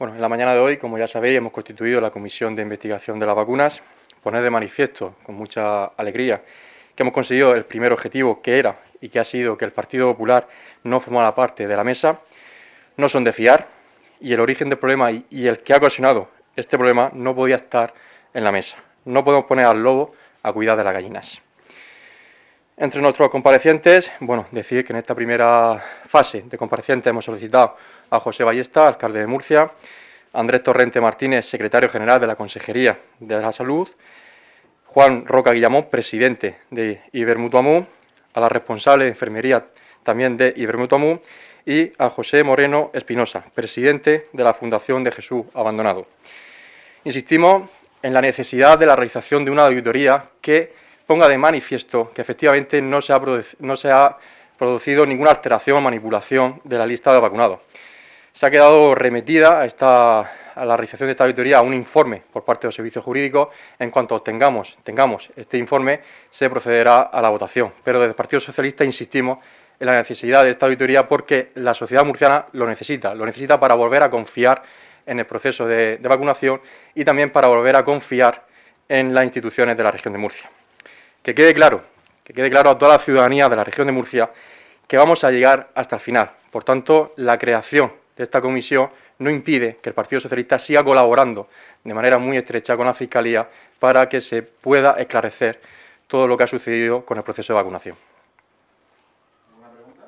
Bueno, en la mañana de hoy, como ya sabéis, hemos constituido la Comisión de Investigación de las Vacunas. Poner de manifiesto, con mucha alegría, que hemos conseguido el primer objetivo, que era y que ha sido que el Partido Popular no formara parte de la mesa. No son de fiar y el origen del problema y el que ha ocasionado este problema no podía estar en la mesa. No podemos poner al lobo a cuidar de las gallinas. Entre nuestros comparecientes, bueno, decir que en esta primera fase de comparecientes hemos solicitado a José Ballesta, alcalde de Murcia, a Andrés Torrente Martínez, secretario general de la Consejería de la Salud, Juan Roca Guillamón, presidente de Ibermutuamú, a la responsable de enfermería también de Ibermutuamú y a José Moreno Espinosa, presidente de la Fundación de Jesús Abandonado. Insistimos en la necesidad de la realización de una auditoría que ponga de manifiesto que efectivamente no se ha producido ninguna alteración o manipulación de la lista de vacunados. Se ha quedado remetida a la realización de esta auditoría a un informe por parte de los servicios jurídicos. En cuanto tengamos este informe, se procederá a la votación. Pero desde el Partido Socialista insistimos en la necesidad de esta auditoría porque la sociedad murciana lo necesita para volver a confiar en el proceso de vacunación y también para volver a confiar en las instituciones de la región de Murcia. Que quede claro a toda la ciudadanía de la región de Murcia que vamos a llegar hasta el final. Por tanto, la creación de esta comisión no impide que el Partido Socialista siga colaborando de manera muy estrecha con la Fiscalía para que se pueda esclarecer todo lo que ha sucedido con el proceso de vacunación. ¿Alguna pregunta?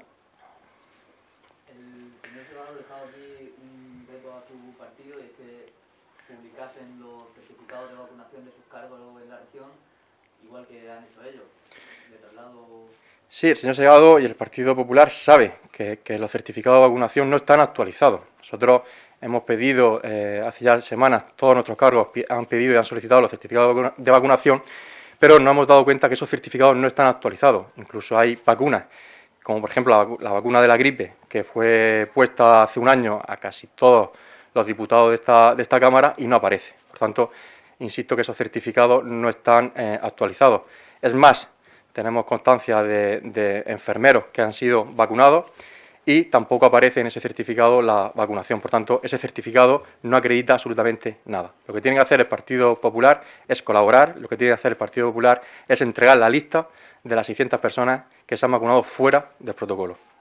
El señor Serrano ha dejado aquí un veto a su partido y es que publicasen los certificados de vacunación de sus cargos en la región, igual que han hecho ellos. Le traslado... Sí, el señor Segado y el Partido Popular sabe que los certificados de vacunación no están actualizados. Nosotros hemos pedido, hace ya semanas, todos nuestros cargos han pedido y han solicitado los certificados de vacunación, pero nos hemos dado cuenta que esos certificados no están actualizados. Incluso hay vacunas, como por ejemplo la vacuna de la gripe, que fue puesta hace un año a casi todos los diputados de esta Cámara y no aparece. Por tanto, insisto que esos certificados no están actualizados. Es más, tenemos constancia de enfermeros que han sido vacunados y tampoco aparece en ese certificado la vacunación. Por tanto, ese certificado no acredita absolutamente nada. Lo que tiene que hacer el Partido Popular es colaborar, lo que tiene que hacer el Partido Popular es entregar la lista de las 600 personas que se han vacunado fuera del protocolo.